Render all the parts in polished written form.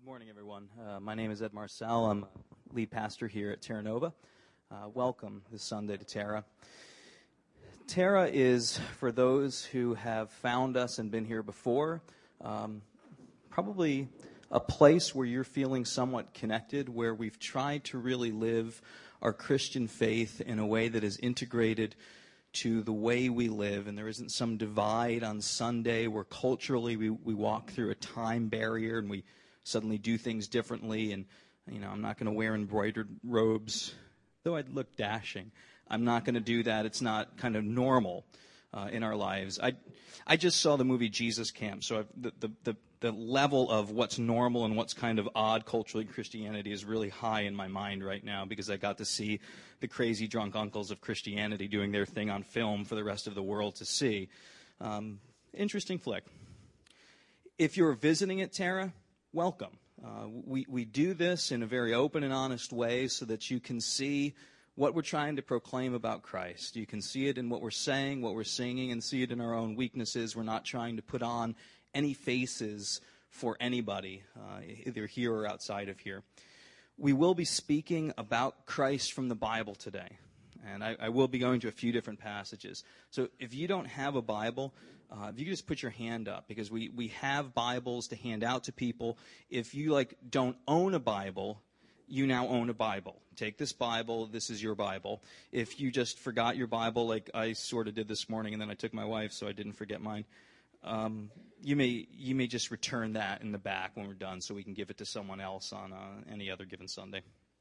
morning, everyone. My name is Ed Marcel. I'm lead pastor here at Terra Nova. Welcome this Sunday to Terra. Terra is, for those who have found us and been here before, probably a place where you're feeling somewhat connected, where we've tried to really live our Christian faith in a way that is integrated to the way we live, and there isn't some divide on Sunday where culturally we walk through a time barrier and we suddenly do things differently. And, I'm not going to wear embroidered robes, though I'd look dashing. I'm not going to do that. It's not kind of normal in our lives. I just saw the movie Jesus Camp, so the level of what's normal and what's kind of odd culturally in Christianity is really high in my mind right now, because I got to see the crazy drunk uncles of Christianity doing their thing on film for the rest of the world to see. Interesting flick. If you're visiting at Terra, welcome. We do this in a very open and honest way so that you can see what we're trying to proclaim about Christ. You can see it in what we're saying, what we're singing, and see it in our own weaknesses. We're not trying to put on any faces for anybody, either here or outside of here. We will be speaking about Christ from the Bible today, and I will be going to a few different passages. So if you don't have a Bible, if you could just put your hand up, because we have Bibles to hand out to people. If you don't own a Bible, you now own a Bible. Take this Bible. This is your Bible. If you just forgot your Bible, like I sort of did this morning, and then I took my wife, so I didn't forget mine, you may just return that in the back when we're done, so we can give it to someone else on any other given Sunday.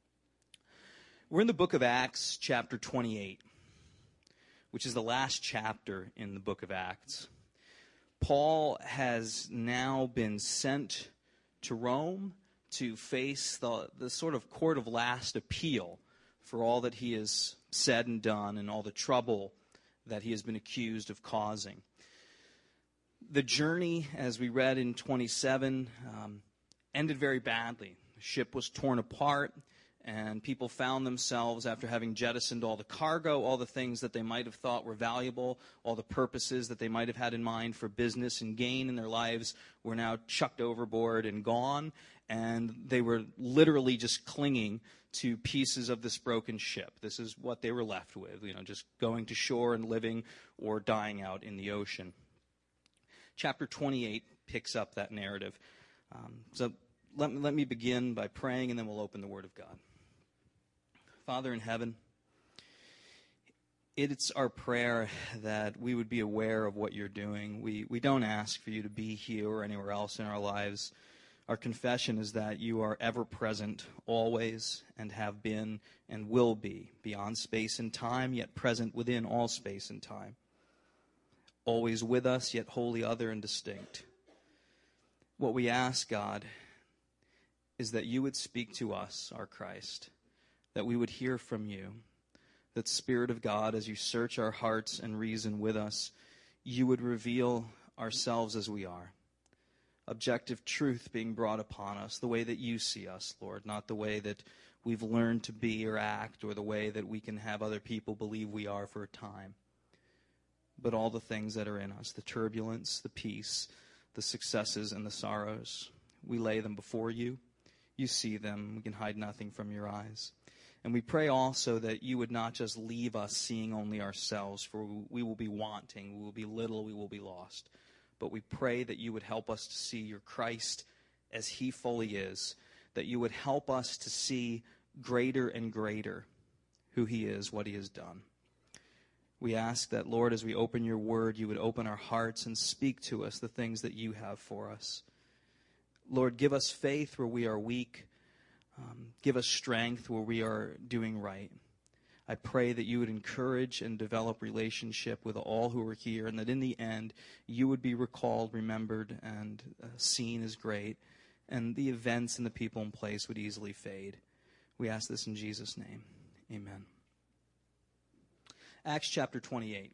We're in the book of Acts, chapter 28, which is the last chapter in the book of Acts. Paul has now been sent to Rome to face the sort of court of last appeal for all that he has said and done and all the trouble that he has been accused of causing. The journey, as we read in 27, ended very badly. The ship was torn apart, and people found themselves, after having jettisoned all the cargo, all the things that they might have thought were valuable, all the purposes that they might have had in mind for business and gain in their lives, were now chucked overboard and gone, and they were literally just clinging to pieces of this broken ship. This is what they were left with, just going to shore and living or dying out in the ocean. Chapter 28 picks up that narrative. So let me begin by praying, and then we'll open the Word of God. Father in heaven, it's our prayer that we would be aware of what you're doing. We don't ask for you to be here or anywhere else in our lives. Our confession is that you are ever present, always, and have been and will be, beyond space and time, yet present within all space and time. Always with us, yet wholly other and distinct. What we ask, God, is that you would speak to us, our Christ, that we would hear from you, that Spirit of God, as you search our hearts and reason with us, you would reveal ourselves as we are. Objective truth being brought upon us, the way that you see us, Lord, not the way that we've learned to be or act, or the way that we can have other people believe we are for a time, but all the things that are in us, the turbulence, the peace, the successes, and the sorrows. We lay them before you. You see them. We can hide nothing from your eyes. And we pray also that you would not just leave us seeing only ourselves, for we will be wanting, we will be little, we will be lost. But we pray that you would help us to see your Christ as he fully is, that you would help us to see greater and greater who he is, what he has done. We ask that, Lord, as we open your word, you would open our hearts and speak to us the things that you have for us. Lord, give us faith where we are weak. Give us strength where we are doing right. I pray that you would encourage and develop relationship with all who are here, and that in the end, you would be recalled, remembered, and seen as great, and the events and the people in place would easily fade. We ask this in Jesus' name. Amen. Acts chapter 28.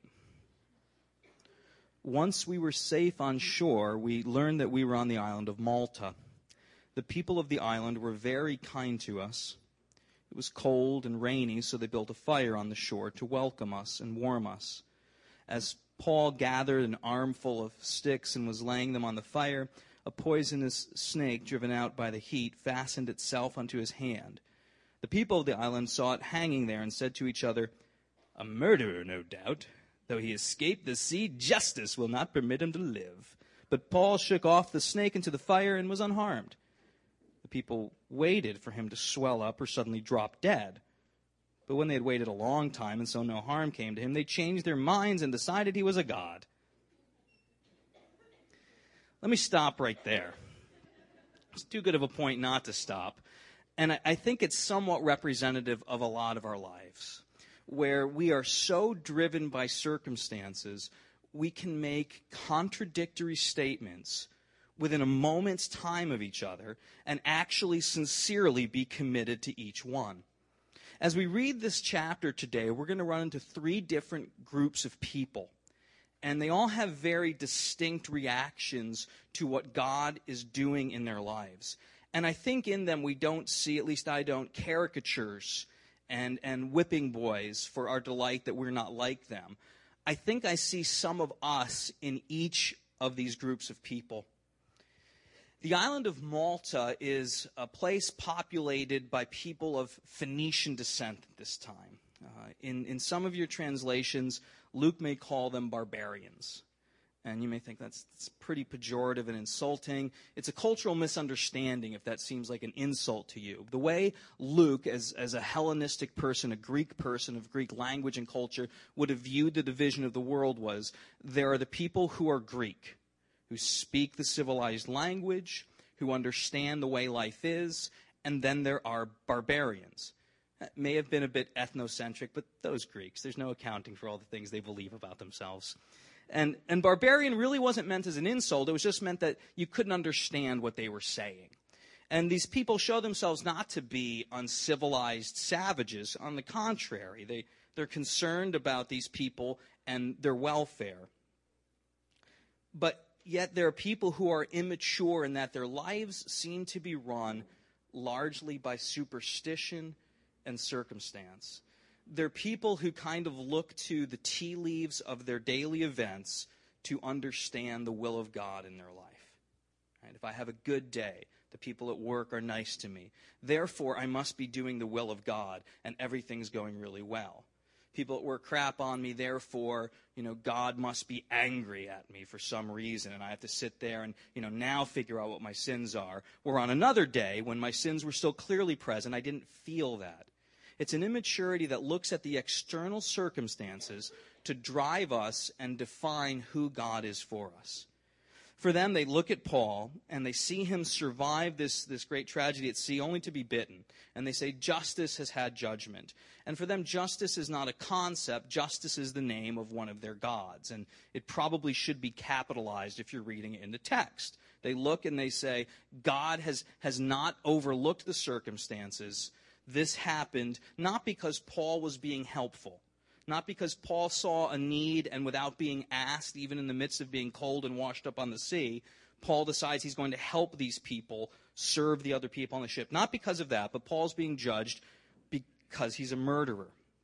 Once we were safe on shore, we learned that we were on the island of Malta. The people of the island were very kind to us. It was cold and rainy, so they built a fire on the shore to welcome us and warm us. As Paul gathered an armful of sticks and was laying them on the fire, a poisonous snake driven out by the heat fastened itself unto his hand. The people of the island saw it hanging there and said to each other, "A murderer, no doubt. Though he escaped the sea, justice will not permit him to live." But Paul shook off the snake into the fire and was unharmed. The people waited for him to swell up or suddenly drop dead. But when they had waited a long time and so no harm came to him, they changed their minds and decided he was a god. Let me stop right there. It's too good of a point not to stop. And I think it's somewhat representative of a lot of our lives, where we are so driven by circumstances, we can make contradictory statements within a moment's time of each other and actually sincerely be committed to each one. As we read this chapter today, we're going to run into 3 different groups of people. And they all have very distinct reactions to what God is doing in their lives. And I think in them we don't see, at least I don't, caricatures and whipping boys for our delight that we're not like them. I think I see some of us in each of these groups of people. The island of Malta is a place populated by people of Phoenician descent at this time. In some of your translations, Luke may call them barbarians. And you may think that's pretty pejorative and insulting. It's a cultural misunderstanding if that seems like an insult to you. The way Luke, as a Hellenistic person, a Greek person of Greek language and culture, would have viewed the division of the world was, there are the people who are Greek, who speak the civilized language, who understand the way life is, and then there are barbarians. That may have been a bit ethnocentric, but those Greeks, there's no accounting for all the things they believe about themselves. And barbarian really wasn't meant as an insult. It was just meant that you couldn't understand what they were saying. And these people show themselves not to be uncivilized savages. On the contrary, they're concerned about these people and their welfare. But yet there are people who are immature in that their lives seem to be run largely by superstition and circumstance. They're people who kind of look to the tea leaves of their daily events to understand the will of God in their life. Right? If I have a good day, the people at work are nice to me. Therefore, I must be doing the will of God, and everything's going really well. People at work crap on me, therefore, God must be angry at me for some reason, and I have to sit there and, now figure out what my sins are. Or on another day, when my sins were still clearly present, I didn't feel that. It's an immaturity that looks at the external circumstances to drive us and define who God is for us. For them, they look at Paul, and they see him survive this great tragedy at sea only to be bitten. And they say, justice has had judgment. And for them, justice is not a concept. Justice is the name of one of their gods. And it probably should be capitalized if you're reading it in the text. They look and they say, God has not overlooked the circumstances. This happened not because Paul was being helpful, not because Paul saw a need and without being asked, even in the midst of being cold and washed up on the sea, Paul decides he's going to help these people serve the other people on the ship. Not because of that, but Paul's being judged because he's a murderer.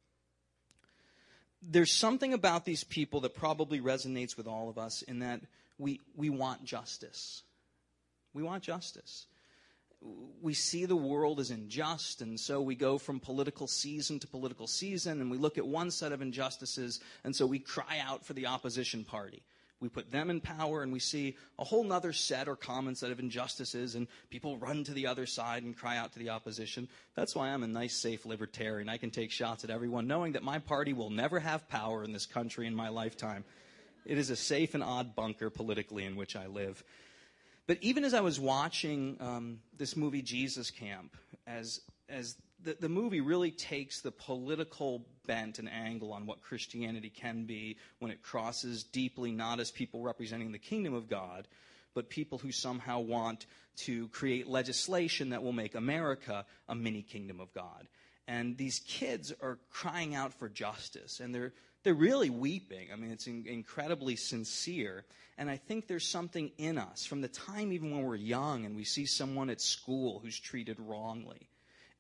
There's something about these people that probably resonates with all of us in that we want justice. We want justice. We see the world as unjust, and so we go from political season to political season, and we look at one set of injustices, and so we cry out for the opposition party. We put them in power, and we see a whole other set or common set of injustices, and people run to the other side and cry out to the opposition. That's why I'm a nice, safe libertarian. I can take shots at everyone, knowing that my party will never have power in this country in my lifetime. It is a safe and odd bunker politically in which I live. But even as I was watching this movie, Jesus Camp, as the movie really takes the political bent and angle on what Christianity can be when it crosses deeply not as people representing the kingdom of God, but people who somehow want to create legislation that will make America a mini kingdom of God. And these kids are crying out for justice, and they're really weeping. I mean, it's incredibly sincere. And I think there's something in us from the time even when we're young and we see someone at school who's treated wrongly.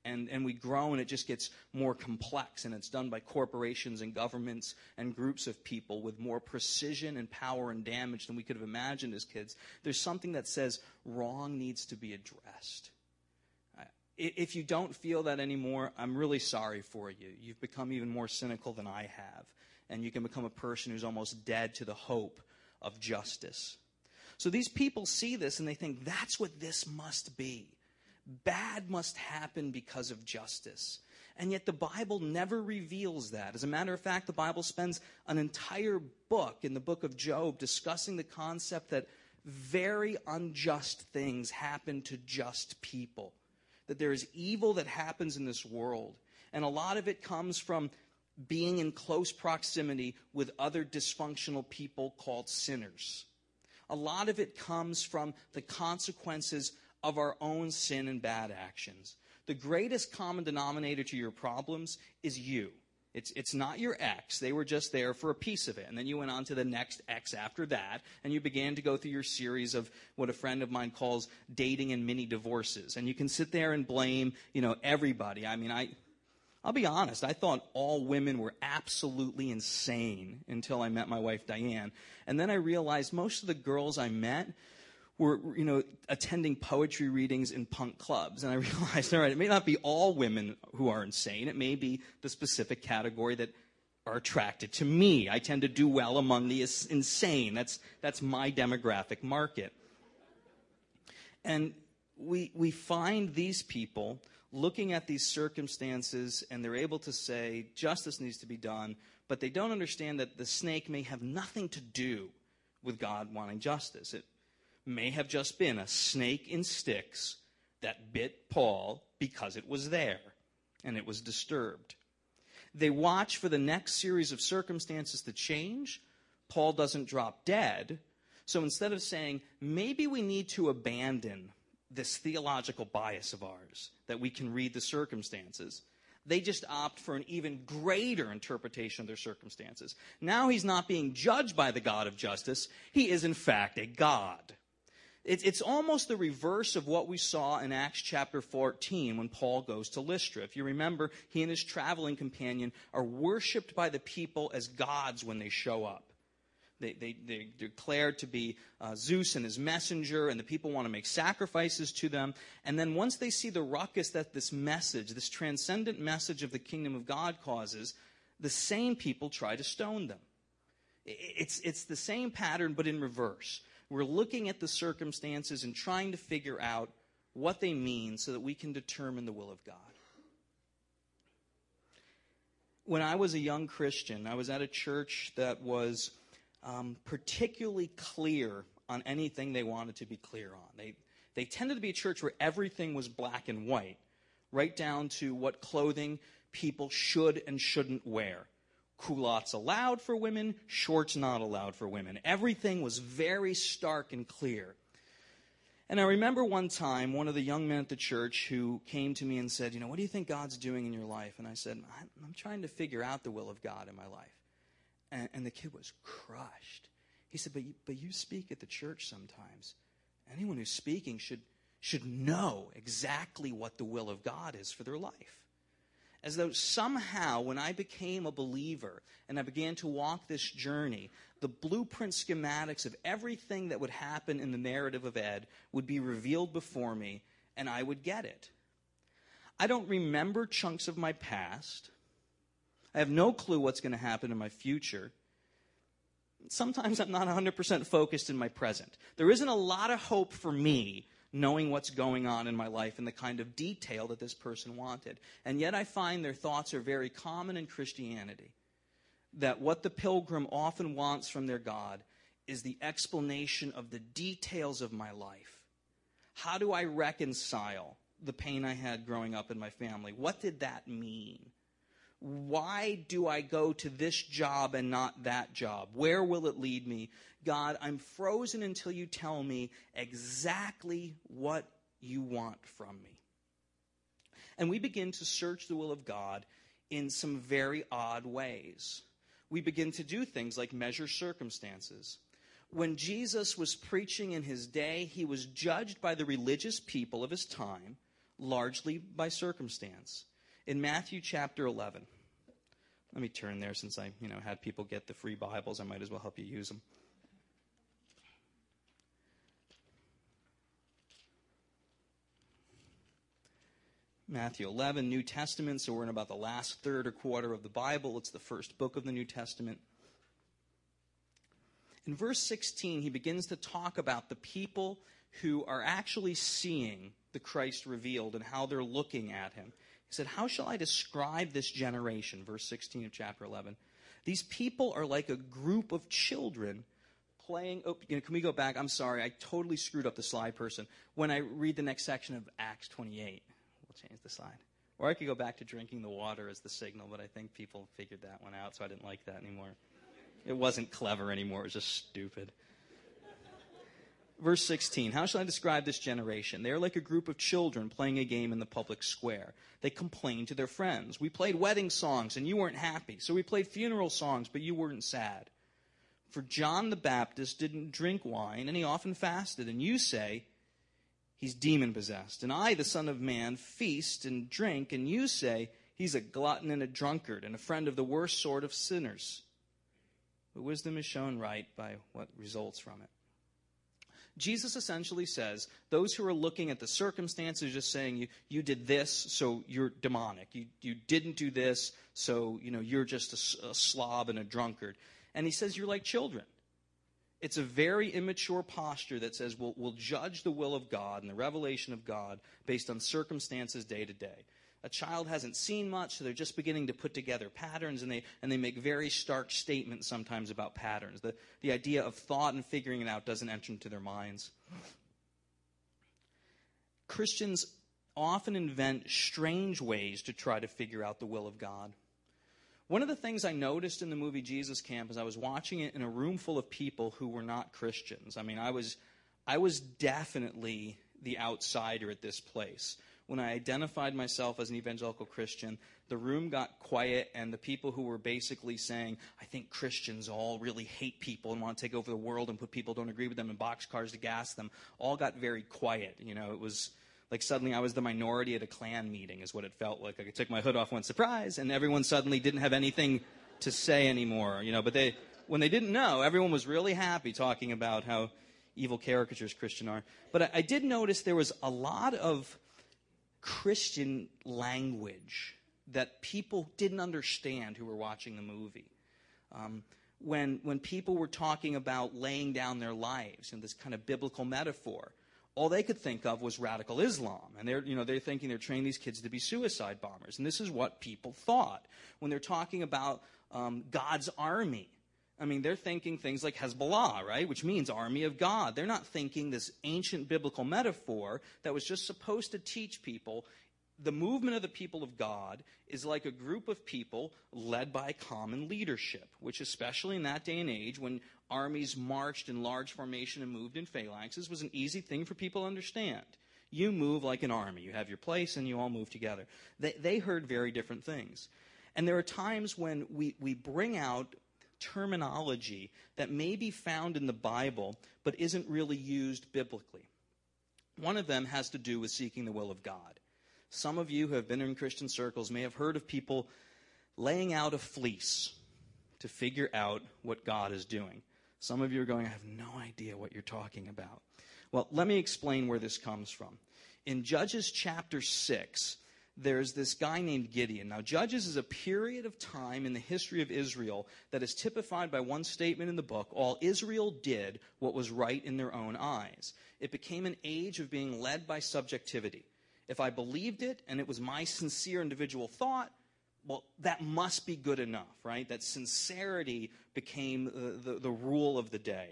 And we grow, and it just gets more complex, and it's done by corporations and governments and groups of people with more precision and power and damage than we could have imagined as kids. There's something that says wrong needs to be addressed. If you don't feel that anymore, I'm really sorry for you. You've become even more cynical than I have, and you can become a person who's almost dead to the hope of justice. So these people see this, and they think, that's what this must be. Bad must happen because of justice. And yet the Bible never reveals that. As a matter of fact, the Bible spends an entire book in the book of Job discussing the concept that very unjust things happen to just people. That there is evil that happens in this world. And a lot of it comes from being in close proximity with other dysfunctional people called sinners. A lot of it comes from the consequences of our own sin and bad actions. The greatest common denominator to your problems is you. It's not your ex. They were just there for a piece of it. And then you went on to the next ex after that, and you began to go through your series of what a friend of mine calls dating and mini divorces. And you can sit there and blame, everybody. I mean, I'll be honest. I thought all women were absolutely insane until I met my wife, Diane. And then I realized most of the girls I met were, attending poetry readings in punk clubs. And I realized, all right, it may not be all women who are insane. It may be the specific category that are attracted to me. I tend to do well among the insane. That's my demographic market. And we find these people looking at these circumstances, and they're able to say, justice needs to be done, but they don't understand that the snake may have nothing to do with God wanting justice. It may have just been a snake in sticks that bit Paul because it was there and it was disturbed. They watch for the next series of circumstances to change. Paul doesn't drop dead. So instead of saying, maybe we need to abandon this theological bias of ours, that we can read the circumstances, they just opt for an even greater interpretation of their circumstances. Now he's not being judged by the God of justice. He is, in fact, a God. It's almost the reverse of what we saw in Acts chapter 14 when Paul goes to Lystra. If you remember, he and his traveling companion are worshipped by the people as gods when they show up. They declared to be Zeus and his messenger, and the people want to make sacrifices to them. And then once they see the ruckus that this message, this transcendent message of the kingdom of God causes, the same people try to stone them. It's the same pattern, but in reverse. We're looking at the circumstances and trying to figure out what they mean so that we can determine the will of God. When I was a young Christian, I was at a church that was particularly clear on anything they wanted to be clear on. They tended to be a church where everything was black and white, right down to what clothing people should and shouldn't wear. Culottes allowed for women, shorts not allowed for women. Everything was very stark and clear. And I remember one time, one of the young men at the church who came to me and said, what do you think God's doing in your life? And I said, I'm trying to figure out the will of God in my life. And the kid was crushed. He said, but you speak at the church sometimes. Anyone who's speaking should know exactly what the will of God is for their life. As though somehow, when I became a believer and I began to walk this journey, the blueprint schematics of everything that would happen in the narrative of Ed would be revealed before me, and I would get it. I don't remember chunks of my past. I have no clue what's going to happen in my future. Sometimes I'm not 100% focused in my present. There isn't a lot of hope for me knowing what's going on in my life and the kind of detail that this person wanted. And yet I find their thoughts are very common in Christianity. That what the pilgrim often wants from their God is the explanation of the details of my life. How do I reconcile the pain I had growing up in my family? What did that mean? Why do I go to this job and not that job? Where will it lead me? God, I'm frozen until you tell me exactly what you want from me. And we begin to search the will of God in some very odd ways. We begin to do things like measure circumstances. When Jesus was preaching in his day, he was judged by the religious people of his time largely by circumstance. In Matthew chapter 11, let me turn there since I had people get the free Bibles. I might as well help you use them. Matthew 11, New Testament, so we're in about the last third or quarter of the Bible. It's the first book of the New Testament. In verse 16, he begins to talk about the people who are actually seeing the Christ revealed and how they're looking at him. He said, "How shall I describe this generation?" Verse 16 of chapter 11. "These people are like a group of children playing..." Can we go back? I'm sorry, I totally screwed up the slide person. When I read the next section of Acts 28, we'll change the slide. Or I could go back to drinking the water as the signal, but I think people figured that one out, so I didn't like that anymore. It wasn't clever anymore, it was just stupid. Verse 16, "How shall I describe this generation? They are like a group of children playing a game in the public square. They complain to their friends. 'We played wedding songs and you weren't happy. So we played funeral songs, but you weren't sad. For John the Baptist didn't drink wine and he often fasted. And you say, he's demon-possessed. And I, the Son of Man, feast and drink. And you say, he's a glutton and a drunkard and a friend of the worst sort of sinners.' But wisdom is shown right by what results from it." Jesus essentially says, those who are looking at the circumstances, just saying, you did this, so you're demonic. You didn't do this, so you're just a slob and a drunkard. And he says you're like children. It's a very immature posture that says we'll judge the will of God and the revelation of God based on circumstances day to day. A child hasn't seen much, so they're just beginning to put together patterns, and they make very stark statements sometimes about patterns. The idea of thought and figuring it out doesn't enter into their minds. Christians often invent strange ways to try to figure out the will of God. One of the things I noticed in the movie Jesus Camp is I was watching it in a room full of people who were not Christians. I mean, I was definitely the outsider at this place. When I identified myself as an evangelical Christian, the room got quiet, and the people who were basically saying, "I think Christians all really hate people and want to take over the world and put people who don't agree with them in boxcars to gas them," all got very quiet. It was like suddenly I was the minority at a Klan meeting is what it felt like. I took my hood off, went surprise, and everyone suddenly didn't have anything to say anymore. But when they didn't know, everyone was really happy talking about how evil caricatures Christians are. But I did notice there was a lot of Christian language that people didn't understand who were watching the movie. When people were talking about laying down their lives in this kind of biblical metaphor, all they could think of was radical Islam. And they're thinking they're training these kids to be suicide bombers. And this is what people thought. When they're talking about God's army, they're thinking things like Hezbollah, right? Which means army of God. They're not thinking this ancient biblical metaphor that was just supposed to teach people the movement of the people of God is like a group of people led by common leadership, which especially in that day and age when armies marched in large formation and moved in phalanxes was an easy thing for people to understand. You move like an army. You have your place and you all move together. They heard very different things. And there are times when we bring out terminology that may be found in the Bible but isn't really used biblically. One of them has to do with seeking the will of God. Some of you who have been in Christian circles may have heard of people laying out a fleece to figure out what God is doing. Some of you are going, "I have no idea what you're talking about." Well, let me explain where this comes from. In Judges chapter 6, there's this guy named Gideon. Now, Judges is a period of time in the history of Israel that is typified by one statement in the book: all Israel did what was right in their own eyes. It became an age of being led by subjectivity. If I believed it and it was my sincere individual thought, well, that must be good enough, right? That sincerity became the rule of the day.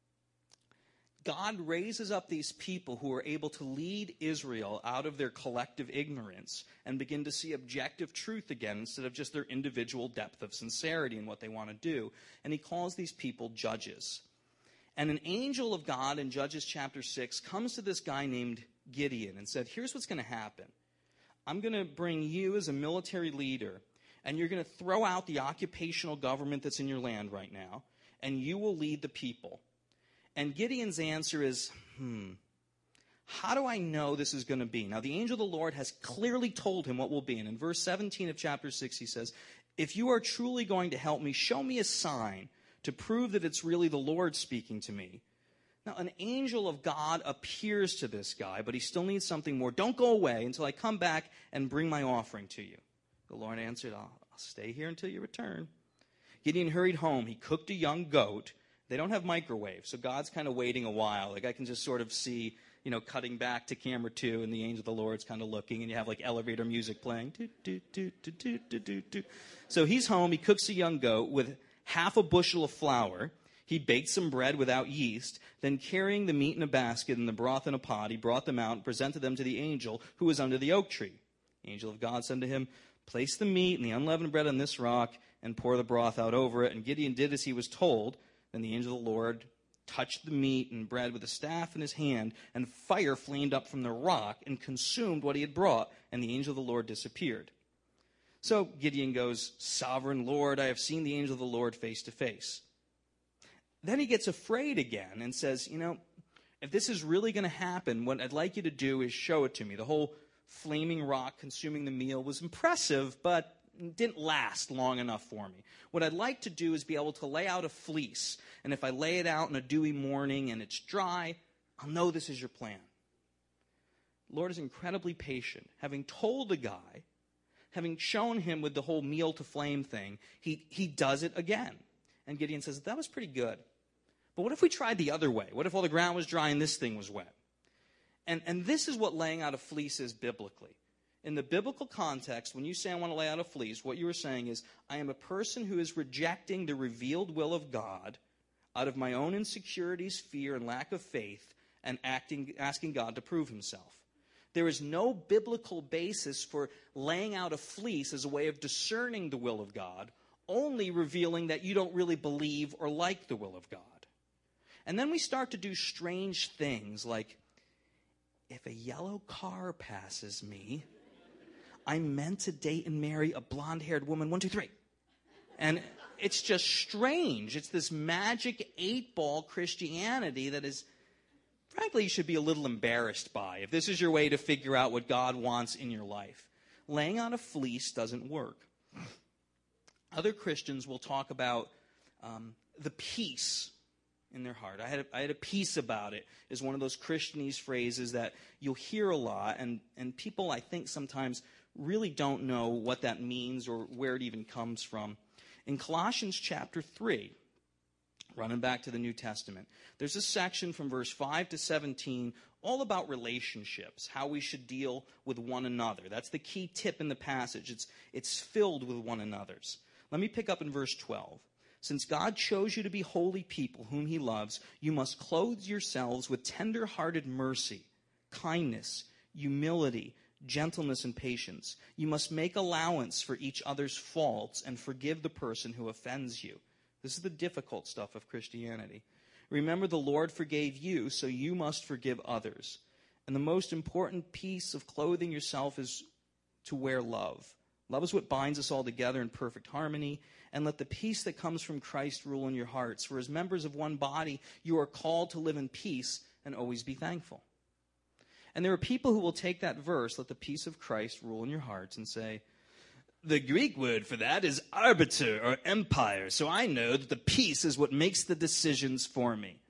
God raises up these people who are able to lead Israel out of their collective ignorance and begin to see objective truth again instead of just their individual depth of sincerity in what they want to do. And he calls these people judges. And an angel of God in Judges chapter 6 comes to this guy named Gideon and said, "Here's what's going to happen. I'm going to bring you as a military leader, and you're going to throw out the occupational government that's in your land right now, and you will lead the people." And Gideon's answer is, How do I know this is going to be? Now, the angel of the Lord has clearly told him what will be. And in verse 17 of chapter 6, he says, if you are truly going to help me, show me a sign to prove that it's really the Lord speaking to me. Now, an angel of God appears to this guy, but he still needs something more. Don't go away until I come back and bring my offering to you. The Lord answered, I'll stay here until you return. Gideon hurried home. He cooked a young goat. They don't have microwaves, so God's kind of waiting a while. Like I can just sort of see, cutting back to camera 2, and the angel of the Lord's kind of looking, and you have like elevator music playing. So he's home. He cooks a young goat with half a bushel of flour. He baked some bread without yeast. Then carrying the meat in a basket and the broth in a pot, he brought them out and presented them to the angel who was under the oak tree. The angel of God said to him, place the meat and the unleavened bread on this rock and pour the broth out over it. And Gideon did as he was told. Then the angel of the Lord touched the meat and bread with a staff in his hand, and fire flamed up from the rock and consumed what he had brought, and the angel of the Lord disappeared. So Gideon goes, Sovereign Lord, I have seen the angel of the Lord face to face. Then he gets afraid again and says, if this is really going to happen, what I'd like you to do is show it to me. The whole flaming rock consuming the meal was impressive, but didn't last long enough for me. What I'd like to do is be able to lay out a fleece. And if I lay it out on a dewy morning and it's dry, I'll know this is your plan. The Lord is incredibly patient. Having told the guy, having shown him with the whole meal to flame thing, he does it again. And Gideon says, that was pretty good. But what if we tried the other way? What if all the ground was dry and this thing was wet? And this is what laying out a fleece is biblically. In the biblical context, when you say I want to lay out a fleece, what you are saying is, I am a person who is rejecting the revealed will of God out of my own insecurities, fear, and lack of faith, and asking God to prove himself. There is no biblical basis for laying out a fleece as a way of discerning the will of God, only revealing that you don't really believe or like the will of God. And then we start to do strange things like, if a yellow car passes me, I'm meant to date and marry a blonde-haired woman, 1, 2, 3. And it's just strange. It's this magic 8-ball Christianity that is, frankly, you should be a little embarrassed by if this is your way to figure out what God wants in your life. Laying out a fleece doesn't work. Other Christians will talk about the peace in their heart. I had a peace about it is one of those Christianese phrases that you'll hear a lot, and people, I think, sometimes really don't know what that means or where it even comes from. In Colossians chapter 3, running back to the New Testament, there's a section from verse 5 to 17 all about relationships, how we should deal with one another. That's the key tip in the passage. It's filled with one another's. Let me pick up in verse 12. Since God chose you to be holy people whom he loves, you must clothe yourselves with tender-hearted mercy, kindness, humility, gentleness, and patience. You must make allowance for each other's faults and forgive the person who offends you. This is the difficult stuff of Christianity. Remember, the Lord forgave you, so you must forgive others. And the most important piece of clothing yourself is to wear love. Love is what binds us all together in perfect harmony. And let the peace that comes from Christ rule in your hearts. For as members of one body, you are called to live in peace and always be thankful. And there are people who will take that verse, let the peace of Christ rule in your hearts, and say, the Greek word for that is arbiter or empire. So I know that the peace is what makes the decisions for me.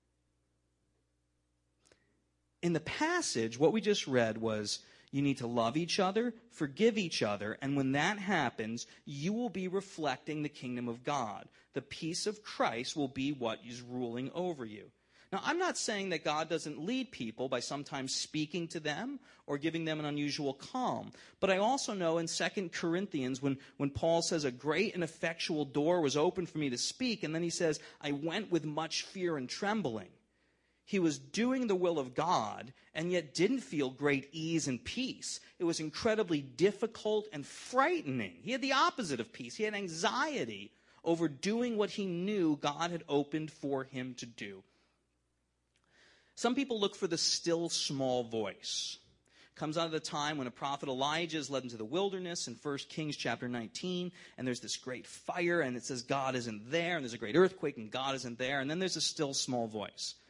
In the passage, what we just read was, you need to love each other, forgive each other, and when that happens, you will be reflecting the kingdom of God. The peace of Christ will be what is ruling over you. Now, I'm not saying that God doesn't lead people by sometimes speaking to them or giving them an unusual calm. But I also know in 2 Corinthians when Paul says a great and effectual door was opened for me to speak, and then he says, I went with much fear and trembling. He was doing the will of God and yet didn't feel great ease and peace. It was incredibly difficult and frightening. He had the opposite of peace. He had anxiety over doing what he knew God had opened for him to do. Some people look for the still small voice. It comes out of the time when a prophet Elijah is led into the wilderness in 1 Kings chapter 19, and there's this great fire, and it says God isn't there, and there's a great earthquake, and God isn't there, and then there's a still small voice.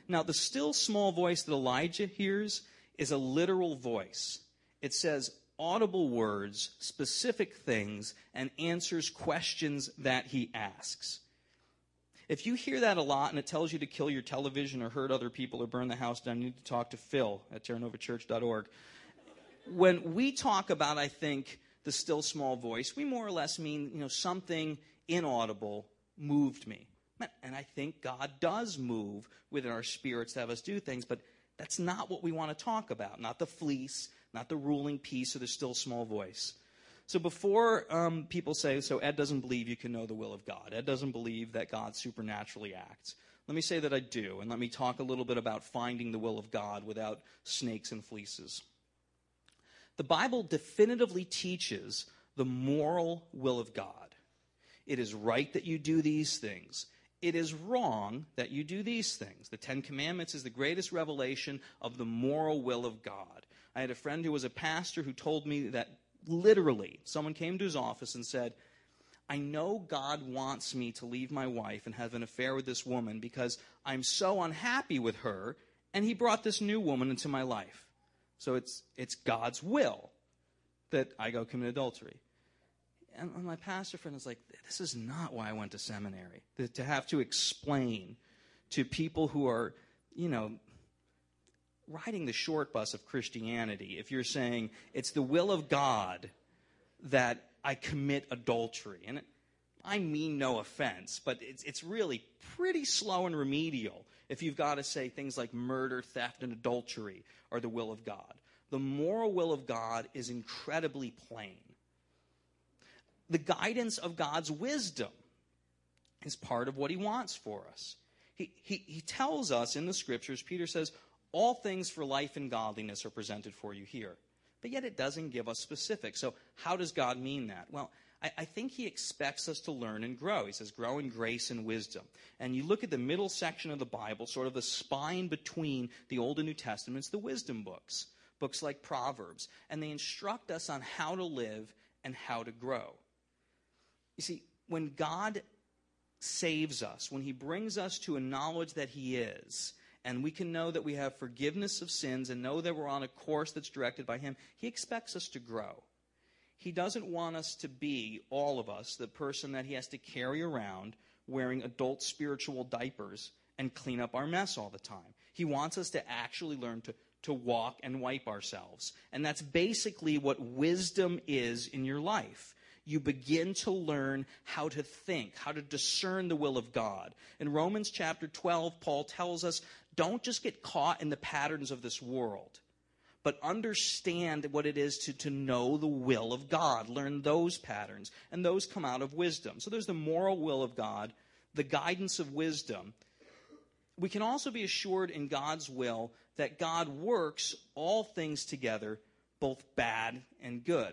Now, the still small voice that Elijah hears is a literal voice. It says audible words, specific things, and answers questions that he asks. If you hear that a lot and it tells you to kill your television or hurt other people or burn the house down, you need to talk to Phil at terranovachurch.org. When we talk about, I think, the still small voice, we more or less mean, something inaudible moved me. And I think God does move within our spirits to have us do things, but that's not what we want to talk about. Not the fleece, not the ruling piece, or the still small voice. So before people say, so Ed doesn't believe you can know the will of God. Ed doesn't believe that God supernaturally acts. Let me say that I do, and let me talk a little bit about finding the will of God without snakes and fleeces. The Bible definitively teaches the moral will of God. It is right that you do these things. It is wrong that you do these things. The Ten Commandments is the greatest revelation of the moral will of God. I had a friend who was a pastor who told me that literally someone came to his office and said, I know God wants me to leave my wife and have an affair with this woman because I'm so unhappy with her, and he brought this new woman into my life. So it's God's will that I go commit adultery. And my pastor friend was like, this is not why I went to seminary. To have to explain to people who are, riding the short bus of Christianity, if you're saying it's the will of God that I commit adultery. And I mean no offense, but it's really pretty slow and remedial if you've got to say things like murder, theft, and adultery are the will of God. The moral will of God is incredibly plain. The guidance of God's wisdom is part of what he wants for us. He tells us in the scriptures, Peter says, all things for life and godliness are presented for you here. But yet it doesn't give us specifics. So how does God mean that? Well, I think he expects us to learn and grow. He says, grow in grace and wisdom. And you look at the middle section of the Bible, sort of the spine between the Old and New Testaments, the wisdom books, books like Proverbs. And they instruct us on how to live and how to grow. You see, when God saves us, when he brings us to a knowledge that he is, and we can know that we have forgiveness of sins and know that we're on a course that's directed by him, he expects us to grow. He doesn't want us to be, all of us, the person that he has to carry around wearing adult spiritual diapers and clean up our mess all the time. He wants us to actually learn to walk and wipe ourselves. And that's basically what wisdom is in your life. You begin to learn how to think, how to discern the will of God. In Romans chapter 12, Paul tells us, don't just get caught in the patterns of this world, but understand what it is to know the will of God. Learn those patterns, and those come out of wisdom. So there's the moral will of God, the guidance of wisdom. We can also be assured in God's will that God works all things together, both bad and good.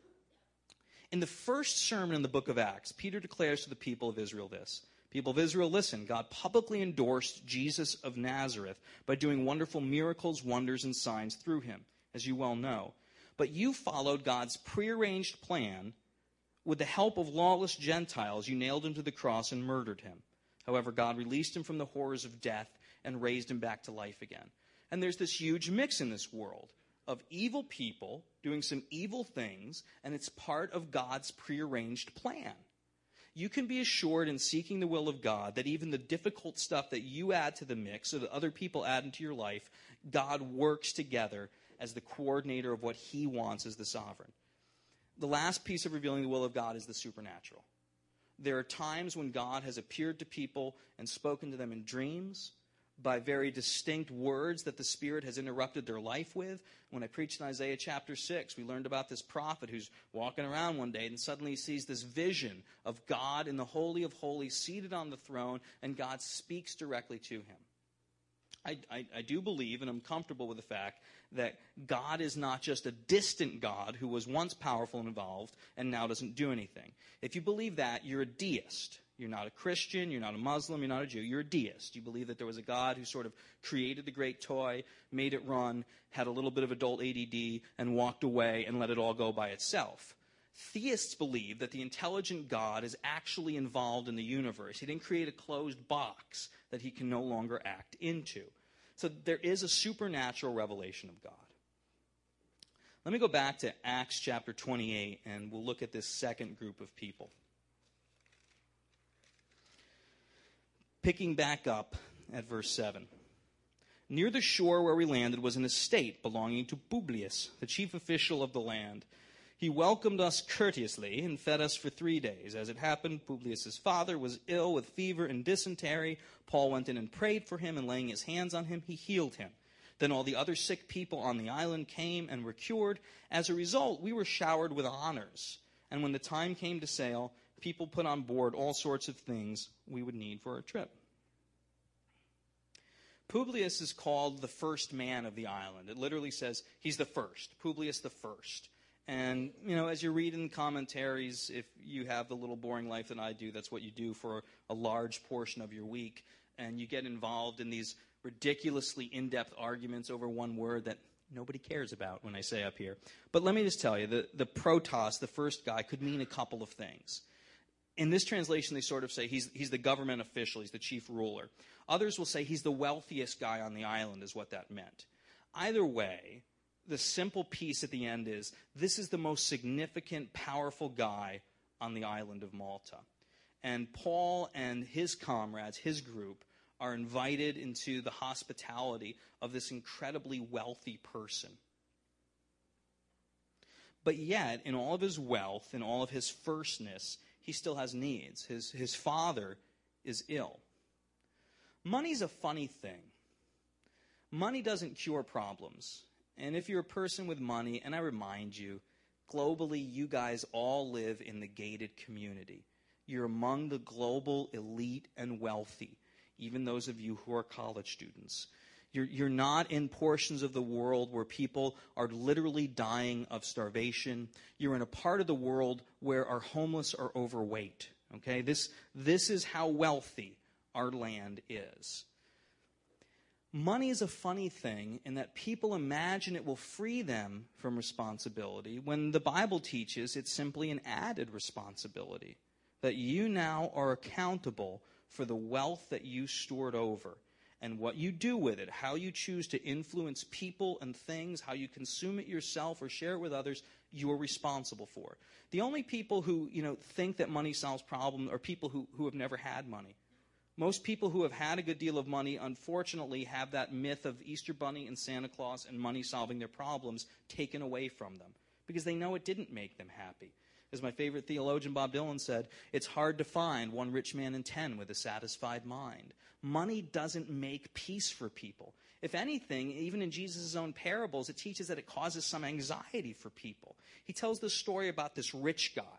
In the first sermon in the book of Acts, Peter declares to the people of Israel this. People of Israel, listen, God publicly endorsed Jesus of Nazareth by doing wonderful miracles, wonders, and signs through him, as you well know. But you followed God's prearranged plan. With the help of lawless Gentiles, you nailed him to the cross and murdered him. However, God released him from the horrors of death and raised him back to life again. And there's this huge mix in this world of evil people doing some evil things, and it's part of God's prearranged plan. You can be assured in seeking the will of God that even the difficult stuff that you add to the mix or that other people add into your life, God works together as the coordinator of what he wants as the sovereign. The last piece of revealing the will of God is the supernatural. There are times when God has appeared to people and spoken to them in dreams, by very distinct words that the Spirit has interrupted their life with. When I preached in Isaiah chapter 6, we learned about this prophet who's walking around one day and suddenly he sees this vision of God in the Holy of Holies seated on the throne, and God speaks directly to him. I do believe, and I'm comfortable with the fact, that God is not just a distant God who was once powerful and involved and now doesn't do anything. If you believe that, you're a deist. You're not a Christian, you're not a Muslim, you're not a Jew, you're a deist. You believe that there was a God who sort of created the great toy, made it run, had a little bit of adult ADD, and walked away and let it all go by itself. Theists believe that the intelligent God is actually involved in the universe. He didn't create a closed box that he can no longer act into. So there is a supernatural revelation of God. Let me go back to Acts chapter 28, and we'll look at this second group of people. Picking back up at verse 7. Near the shore where we landed was an estate belonging to Publius, the chief official of the land. He welcomed us courteously and fed us for 3 days. As it happened, Publius' father was ill with fever and dysentery. Paul went in and prayed for him, and laying his hands on him, he healed him. Then all the other sick people on the island came and were cured. As a result, we were showered with honors. And when the time came to sail, people put on board all sorts of things we would need for our trip. Publius is called the first man of the island. It literally says he's the first, Publius the first. And, as you read in commentaries, if you have the little boring life that I do, that's what you do for a large portion of your week. And you get involved in these ridiculously in-depth arguments over one word that nobody cares about when I say up here. But let me just tell you, the protos, the first guy, could mean a couple of things. In this translation, they sort of say he's the government official, he's the chief ruler. Others will say he's the wealthiest guy on the island, is what that meant. Either way, the simple piece at the end is, this is the most significant, powerful guy on the island of Malta. And Paul and his comrades, his group, are invited into the hospitality of this incredibly wealthy person. But yet, in all of his wealth, in all of his firstness, he still has needs. His father is ill. Money's a funny thing. Money doesn't cure problems. And if you're a person with money, and I remind you, globally, you guys all live in the gated community. You're among the global elite and wealthy, even those of you who are college students. You're not in portions of the world where people are literally dying of starvation. You're in a part of the world where our homeless are overweight. Okay, this is how wealthy our land is. Money is a funny thing in that people imagine it will free them from responsibility when the Bible teaches it's simply an added responsibility, that you now are accountable for the wealth that you stored over. And what you do with it, how you choose to influence people and things, how you consume it yourself or share it with others, you are responsible for. The only people who think that money solves problems are people who have never had money. Most people who have had a good deal of money, unfortunately, have that myth of Easter Bunny and Santa Claus and money solving their problems taken away from them because they know it didn't make them happy. As my favorite theologian Bob Dylan said, it's hard to find one rich man in 10 with a satisfied mind. Money doesn't make peace for people. If anything, even in Jesus' own parables, it teaches that it causes some anxiety for people. He tells this story about this rich guy.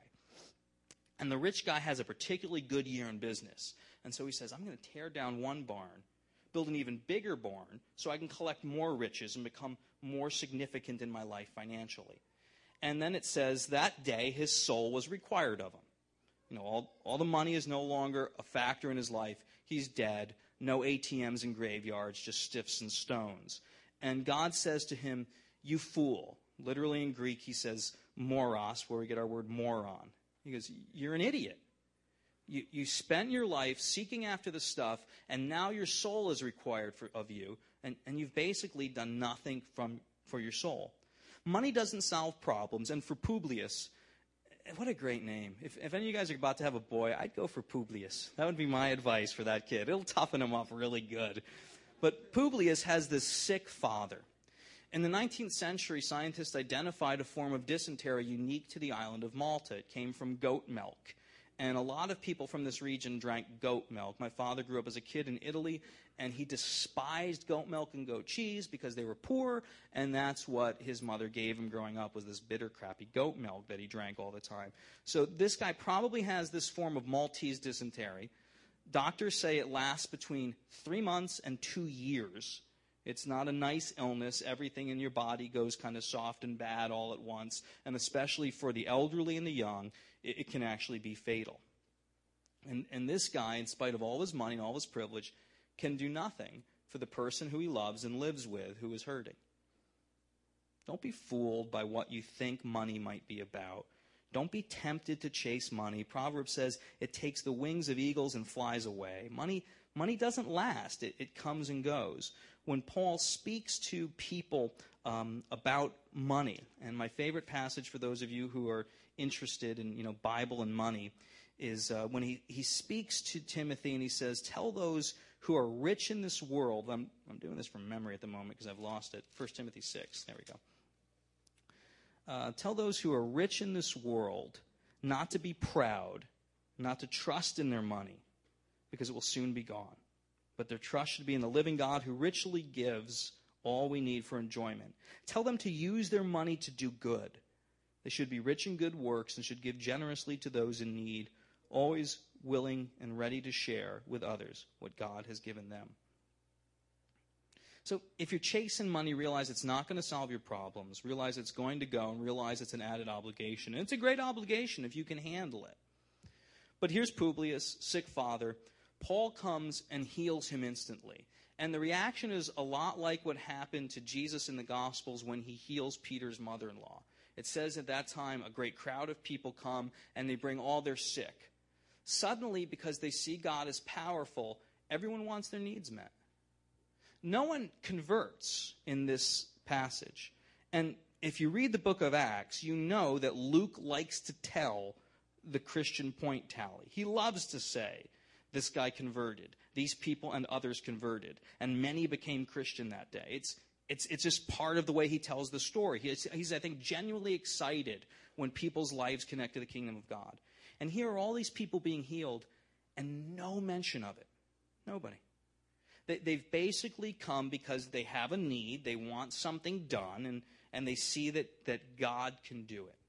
And the rich guy has a particularly good year in business. And so he says, I'm going to tear down one barn, build an even bigger barn, so I can collect more riches and become more significant in my life financially. And then it says that day his soul was required of him. All the money is no longer a factor in his life. He's dead. No ATMs and graveyards, just stiffs and stones. And God says to him, you fool. Literally in Greek he says moros, where we get our word moron. He goes, you're an idiot. You spent your life seeking after the stuff, and now your soul is required of you, and you've basically done nothing for your soul. Money doesn't solve problems, and for Publius, what a great name. If any of you guys are about to have a boy, I'd go for Publius. That would be my advice for that kid. It'll toughen him up really good. But Publius has this sick father. In the 19th century, scientists identified a form of dysentery unique to the island of Malta. It came from goat milk. And a lot of people from this region drank goat milk. My father grew up as a kid in Italy, and he despised goat milk and goat cheese because they were poor, and that's what his mother gave him growing up, was this bitter, crappy goat milk that he drank all the time. So this guy probably has this form of Maltese dysentery. Doctors say it lasts between 3 months and 2 years. It's not a nice illness. Everything in your body goes kind of soft and bad all at once, and especially for the elderly and the young, it can actually be fatal. And this guy, in spite of all his money and all his privilege, can do nothing for the person who he loves and lives with who is hurting. Don't be fooled by what you think money might be about. Don't be tempted to chase money. Proverbs says it takes the wings of eagles and flies away. Money Money doesn't last. It comes and goes. When Paul speaks to people about money, and my favorite passage for those of you who are interested in Bible and money is when he speaks to Timothy and he says, tell those who are rich in this world. I'm doing this from memory at the moment because I've lost it. 1 Timothy 6. There we go. Tell those who are rich in this world not to be proud, not to trust in their money, because it will soon be gone. But their trust should be in the living God who richly gives all we need for enjoyment. Tell them to use their money to do good. They should be rich in good works and should give generously to those in need, always willing and ready to share with others what God has given them. So if you're chasing money, realize it's not going to solve your problems. Realize it's going to go, and realize it's an added obligation. And it's a great obligation if you can handle it. But here's Publius, sick father. Paul comes and heals him instantly. And the reaction is a lot like what happened to Jesus in the Gospels when he heals Peter's mother-in-law. It says at that time a great crowd of people come and they bring all their sick. Suddenly, because they see God as powerful, everyone wants their needs met. No one converts in this passage. And if you read the book of Acts, you know that Luke likes to tell the Christian point tally. He loves to say, this guy converted, these people and others converted, and many became Christian that day. It's just part of the way he tells the story. He's, I think, genuinely excited when people's lives connect to the kingdom of God. And here are all these people being healed, and no mention of it. Nobody. They've basically come because they have a need, they want something done, and they see that God can do it.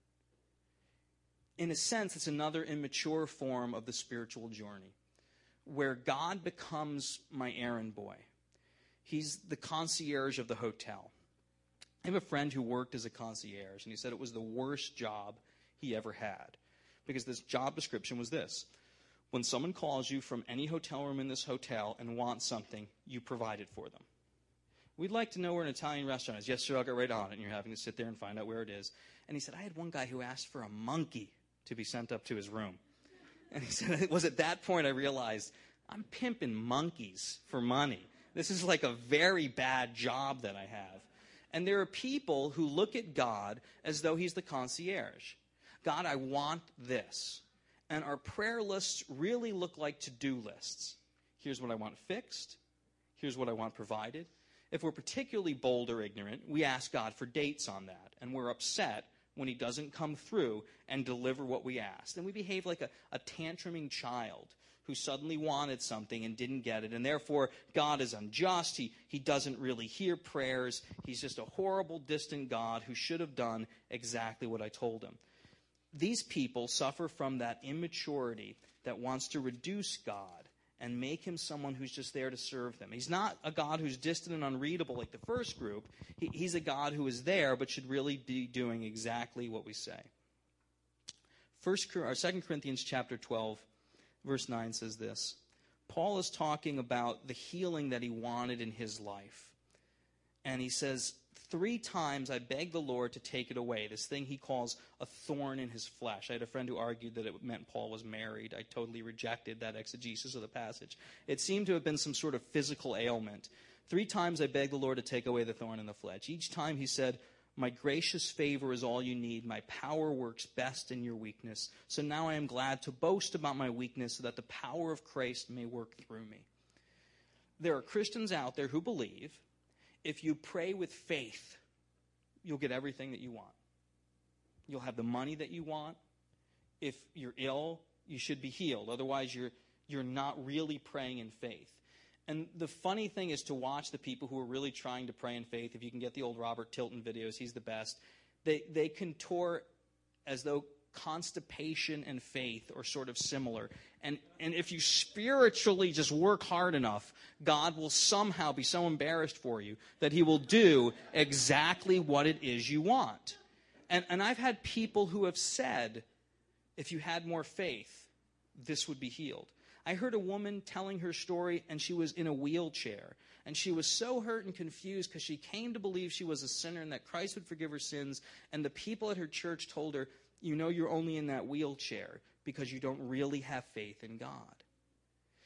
In a sense, it's another immature form of the spiritual journey, where God becomes my errand boy. He's the concierge of the hotel. I have a friend who worked as a concierge, and he said it was the worst job he ever had, because this job description was this. When someone calls you from any hotel room in this hotel and wants something, you provide it for them. We'd like to know where an Italian restaurant is. Yes, sir, I'll get right on it. And you're having to sit there and find out where it is. And he said, I had one guy who asked for a monkey to be sent up to his room. And he said, it was at that point I realized, I'm pimping monkeys for money. This is like a very bad job that I have. And there are people who look at God as though he's the concierge. God, I want this. And our prayer lists really look like to-do lists. Here's what I want fixed. Here's what I want provided. If we're particularly bold or ignorant, we ask God for dates on that. And we're upset when he doesn't come through and deliver what we asked. And we behave like a tantruming child who suddenly wanted something and didn't get it. And therefore, God is unjust. He doesn't really hear prayers. He's just a horrible, distant God who should have done exactly what I told him. These people suffer from that immaturity that wants to reduce God and make him someone who's just there to serve them. He's not a God who's distant and unreadable like the first group. He's a God who is there but should really be doing exactly what we say. 2 Corinthians chapter 12, verse 9 says this. Paul is talking about the healing that he wanted in his life. And he says, 3 times I begged the Lord to take it away, this thing he calls a thorn in his flesh. I had a friend who argued that it meant Paul was married. I totally rejected that exegesis of the passage. It seemed to have been some sort of physical ailment. 3 times I begged the Lord to take away the thorn in the flesh. Each time he said, my gracious favor is all you need. My power works best in your weakness. So now I am glad to boast about my weakness so that the power of Christ may work through me. There are Christians out there who believe if you pray with faith, you'll get everything that you want. You'll have the money that you want. If you're ill, you should be healed. Otherwise, you're not really praying in faith. And the funny thing is to watch the people who are really trying to pray in faith. If you can get the old Robert Tilton videos, he's the best. They contort as though constipation and faith are sort of similar. And if you spiritually just work hard enough, God will somehow be so embarrassed for you that he will do exactly what it is you want. And I've had people who have said, if you had more faith, this would be healed. I heard a woman telling her story, and she was in a wheelchair. And she was so hurt and confused because she came to believe she was a sinner and that Christ would forgive her sins. And the people at her church told her, you know you're only in that wheelchair because you don't really have faith in God.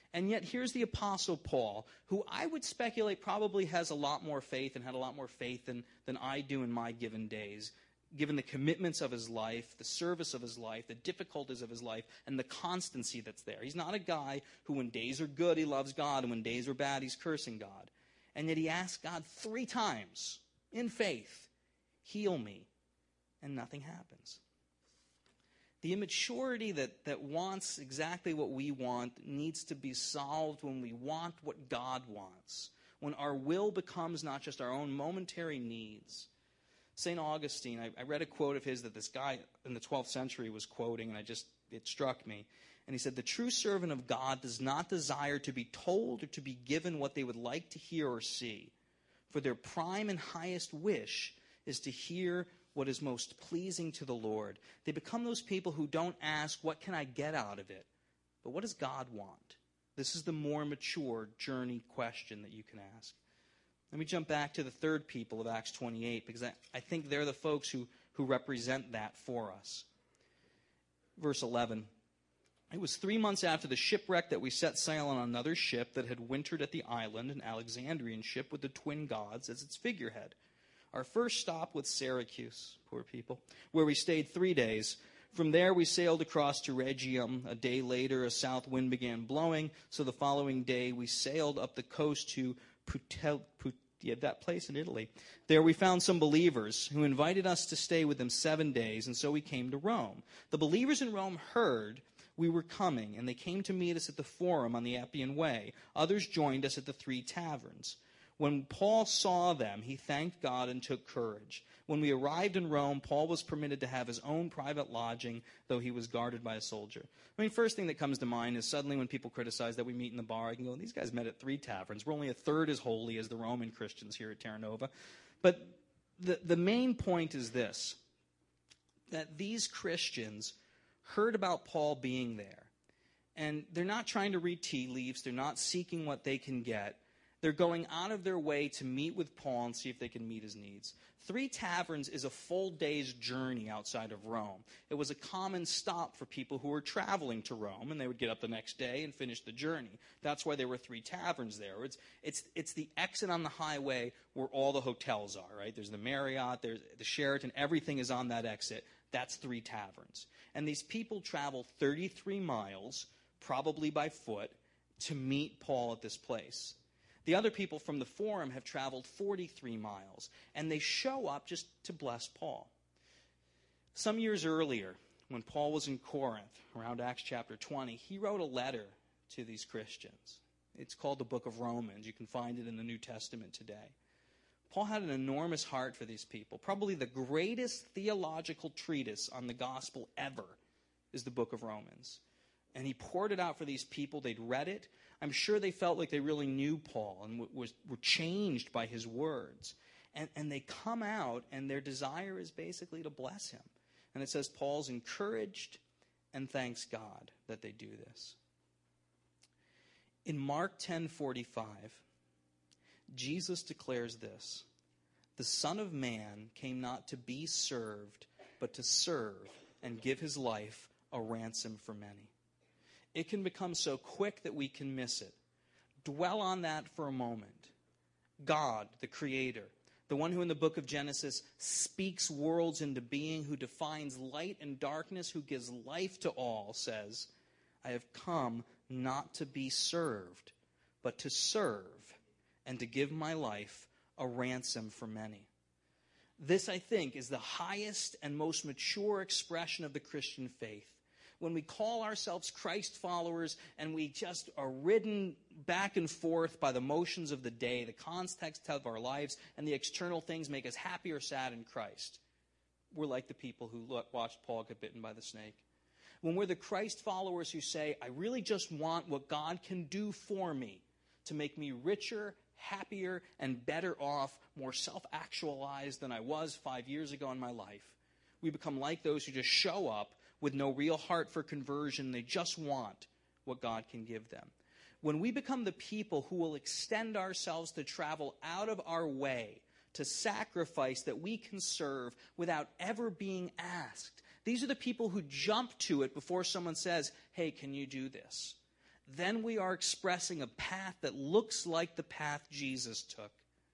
And yet here's the Apostle Paul, who I would speculate probably has a lot more faith and had a lot more faith than I do in my given days, given the commitments of his life, the service of his life, the difficulties of his life, and the constancy that's there. He's not a guy who when days are good, he loves God, and when days are bad, he's cursing God. And yet he asked God 3 times in faith, heal me, and nothing happens. The immaturity that wants exactly what we want needs to be solved when we want what God wants, when our will becomes not just our own momentary needs. St. Augustine, I read a quote of his that this guy in the 12th century was quoting, and it struck me. And he said, "The true servant of God does not desire to be told or to be given what they would like to hear or see, for their prime and highest wish is to hear what is most pleasing to the Lord." They become those people who don't ask, what can I get out of it? But what does God want? This is the more mature journey question that you can ask. Let me jump back to the third people of Acts 28, because I think they're the folks who represent that for us. Verse 11. "It was 3 months after the shipwreck that we set sail on another ship that had wintered at the island, an Alexandrian ship with the twin gods as its figurehead. Our first stop was Syracuse," poor people, "where we stayed 3 days. From there we sailed across to Rhegium. A day later a south wind began blowing, so the following day we sailed up the coast to that place in Italy. There we found some believers who invited us to stay with them 7 days, and so we came to Rome. The believers in Rome heard we were coming, and they came to meet us at the Forum on the Appian Way. Others joined us at the 3 taverns. When Paul saw them, he thanked God and took courage. When we arrived in Rome, Paul was permitted to have his own private lodging, though he was guarded by a soldier." I mean, first thing that comes to mind is suddenly when people criticize that we meet in the bar, I can go, these guys met at 3 taverns. We're only a third as holy as the Roman Christians here at Terra Nova. But the main point is this, that these Christians heard about Paul being there. And they're not trying to read tea leaves. They're not seeking what they can get. They're going out of their way to meet with Paul and see if they can meet his needs. 3 taverns is a full day's journey outside of Rome. It was a common stop for people who were traveling to Rome, and they would get up the next day and finish the journey. That's why there were 3 taverns there. It's the exit on the highway where all the hotels are, right? There's the Marriott, there's the Sheraton, everything is on that exit. That's 3 taverns. And these people travel 33 miles, probably by foot, to meet Paul at this place. The other people from the Forum have traveled 43 miles, and they show up just to bless Paul. Some years earlier, when Paul was in Corinth, around Acts chapter 20, he wrote a letter to these Christians. It's called the Book of Romans. You can find it in the New Testament today. Paul had an enormous heart for these people. Probably the greatest theological treatise on the gospel ever is the Book of Romans. And he poured it out for these people. They'd read it. I'm sure they felt like they really knew Paul and were changed by his words. And they come out, and their desire is basically to bless him. And it says Paul's encouraged and thanks God that they do this. In Mark 10:45, Jesus declares this, "The Son of Man came not to be served, but to serve and give his life a ransom for many." It can become so quick that we can miss it. Dwell on that for a moment. God, the Creator, the one who in the book of Genesis speaks worlds into being, who defines light and darkness, who gives life to all, says, "I have come not to be served, but to serve and to give my life a ransom for many." This, I think, is the highest and most mature expression of the Christian faith. When we call ourselves Christ followers and we just are ridden back and forth by the motions of the day, the context of our lives, and the external things make us happy or sad in Christ, we're like the people who watched Paul get bitten by the snake. When we're the Christ followers who say, "I really just want what God can do for me to make me richer, happier, and better off, more self-actualized than I was 5 years ago in my life," we become like those who just show up with no real heart for conversion. They just want what God can give them. When we become the people who will extend ourselves to travel out of our way, to sacrifice that we can serve without ever being asked. These are the people who jump to it before someone says, "Hey, can you do this?" then we are expressing a path that looks like the path Jesus took.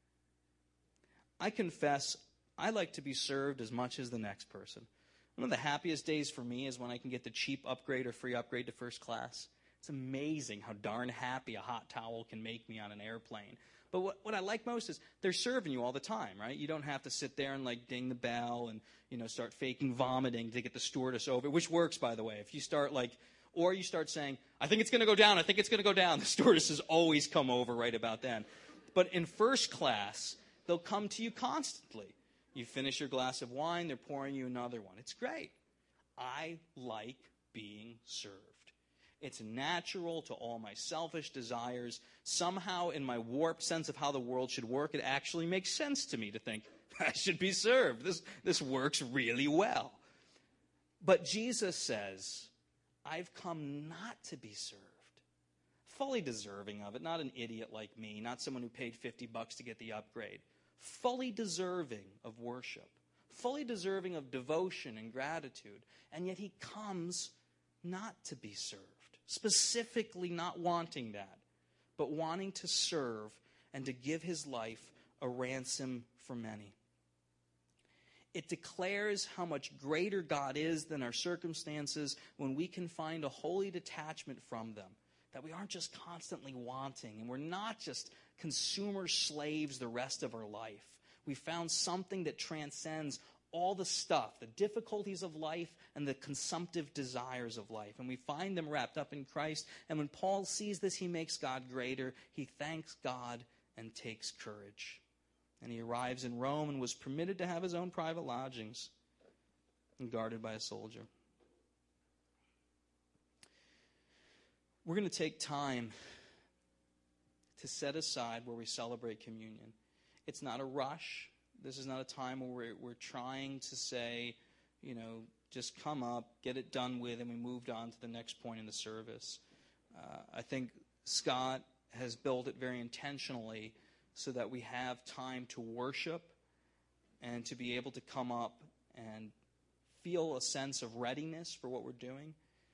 I confess, I like to be served as much as the next person. One of the happiest days for me is when I can get the cheap upgrade or free upgrade to first class. It's amazing how darn happy a hot towel can make me on an airplane. But what I like most is they're serving you all the time, right? You don't have to sit there and like ding the bell and, start faking vomiting to get the stewardess over, which works, by the way. If you start or you start saying, I think it's going to go down, I think it's going to go down, the stewardesses always come over right about then. But in first class, they'll come to you constantly. You finish your glass of wine, they're pouring you another one. It's great. I like being served. It's natural to all my selfish desires. Somehow, in my warped sense of how the world should work, it actually makes sense to me to think, I should be served. This works really well. But Jesus says, I've come not to be served. Fully deserving of it, not an idiot like me, not someone who paid $50 to get the upgrade. Fully deserving of worship, fully deserving of devotion and gratitude, and yet he comes not to be served, specifically not wanting that, but wanting to serve and to give his life a ransom for many. It declares how much greater God is than our circumstances when we can find a holy detachment from them, that we aren't just constantly wanting, and we're not just consumer slaves the rest of our life. We found something that transcends all the stuff, the difficulties of life and the consumptive desires of life. And we find them wrapped up in Christ. And when Paul sees this, he makes God greater. He thanks God and takes courage. And he arrives in Rome and was permitted to have his own private lodgings and guarded by a soldier. We're going to take time to set aside where we celebrate communion. It's not a rush. This is not a time where we're trying to say, just come up, get it done with, and we moved on to the next point in the service. I think Scott has built it very intentionally so that we have time to worship and to be able to come up and feel a sense of readiness for what we're doing.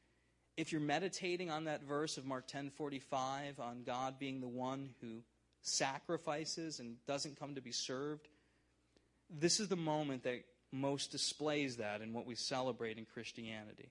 If you're meditating on that verse of Mark 10:45, on God being the one who sacrifices and doesn't come to be served, this is the moment that most displays that in what we celebrate in Christianity.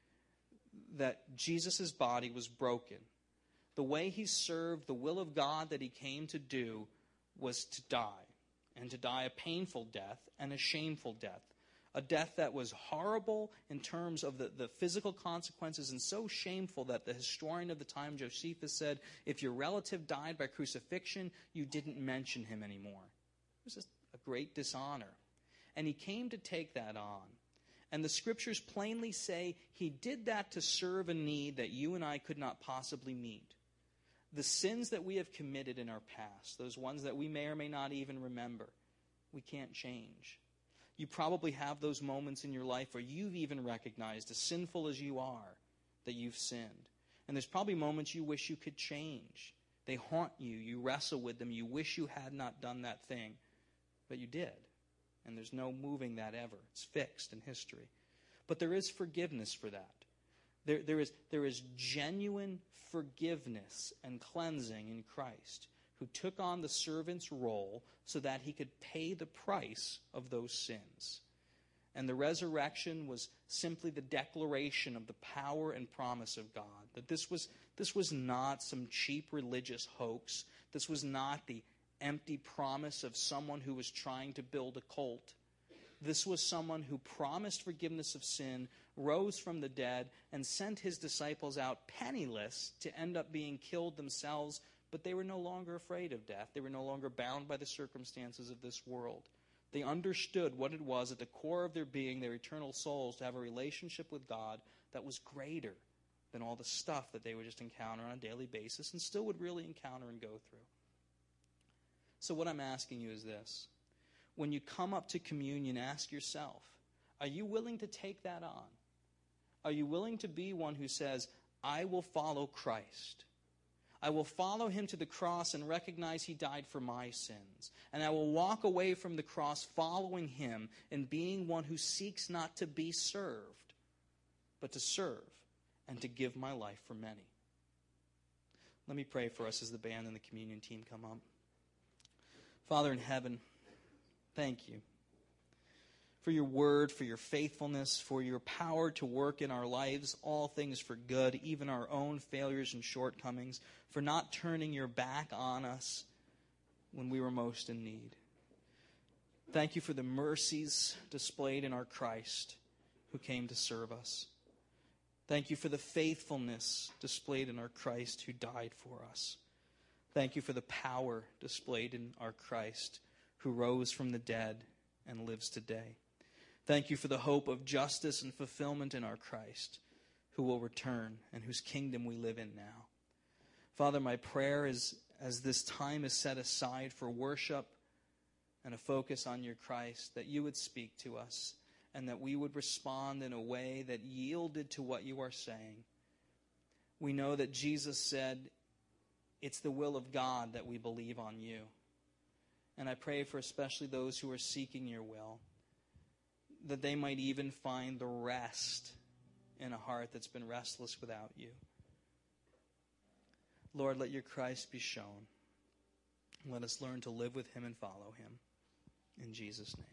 That Jesus' body was broken. The way he served the will of God that he came to do was to die, and to die a painful death and a shameful death. A death that was horrible in terms of the physical consequences and so shameful that the historian of the time, Josephus, said, if your relative died by crucifixion, you didn't mention him anymore. It was just a great dishonor. And he came to take that on. And the scriptures plainly say he did that to serve a need that you and I could not possibly meet. The sins that we have committed in our past, those ones that we may or may not even remember, we can't change. You probably have those moments in your life where you've even recognized, as sinful as you are, that you've sinned. And there's probably moments you wish you could change. They haunt you. You wrestle with them. You wish you had not done that thing. But you did. And there's no moving that ever. It's fixed in history. But there is forgiveness for that. There is genuine forgiveness and cleansing in Christ, who took on the servant's role so that he could pay the price of those sins. And the resurrection was simply the declaration of the power and promise of God. That this was not some cheap religious hoax. This was not the empty promise of someone who was trying to build a cult. This was someone who promised forgiveness of sin, rose from the dead, and sent his disciples out penniless to end up being killed themselves. But they were no longer afraid of death. They were no longer bound by the circumstances of this world. They understood what it was at the core of their being, their eternal souls, to have a relationship with God that was greater than all the stuff that they would just encounter on a daily basis and still would really encounter and go through. So what I'm asking you is this. When you come up to communion, ask yourself, are you willing to take that on? Are you willing to be one who says, I will follow Christ? I will follow him to the cross and recognize he died for my sins. And I will walk away from the cross following him and being one who seeks not to be served, but to serve and to give my life for many. Let me pray for us as the band and the communion team come up. Father in heaven, thank you for your word, for your faithfulness, for your power to work in our lives, all things for good, even our own failures and shortcomings, for not turning your back on us when we were most in need. Thank you for the mercies displayed in our Christ who came to serve us. Thank you for the faithfulness displayed in our Christ who died for us. Thank you for the power displayed in our Christ who rose from the dead and lives today. Thank you for the hope of justice and fulfillment in our Christ who will return and whose kingdom we live in now. Father, my prayer is, as this time is set aside for worship and a focus on your Christ, that you would speak to us and that we would respond in a way that yielded to what you are saying. We know that Jesus said, it's the will of God that we believe on you. And I pray for especially those who are seeking your will, that they might even find the rest in a heart that's been restless without you. Lord, let your Christ be shown. Let us learn to live with him and follow him. In Jesus' name.